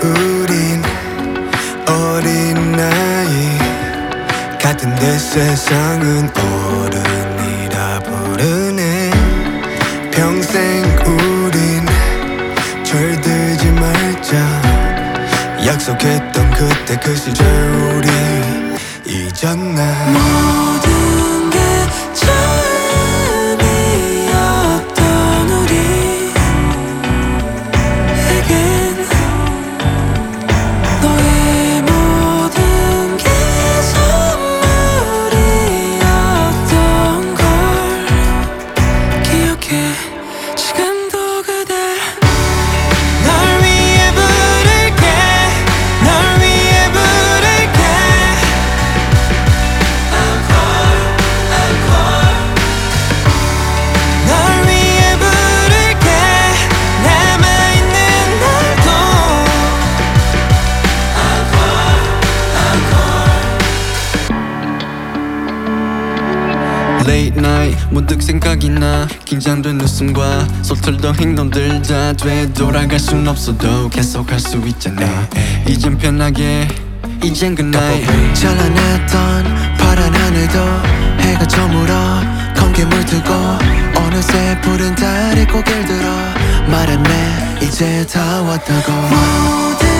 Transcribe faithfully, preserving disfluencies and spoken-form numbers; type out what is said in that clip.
우린 어린아이 같은데 세상은 어른이라 부르네. 평생 우린 철들지 말자 약속했던 그때 그 시절 우리 잊었나. 모든 게 처음이었던 우리에겐 너의 모든 게 선물이었던 걸 기억해. 지금도 그댈 널 위해 부를게. 널 위해 부를게. Encore, encore. 널 위해 부를게. 남아있는 날도 Encore, encore. Late night 문득 생각이 나. 긴장된 웃음과 서툴던 행동들 다 되돌아갈 순 없어도 계속할 수 있잖아. 이젠 편하게 이젠 good night. 찬란했던 파란 하늘도 해가 저물어 검게 물들고 어느새 푸른 달이 고개를 들어 말했네 이제 다 왔다고. 모든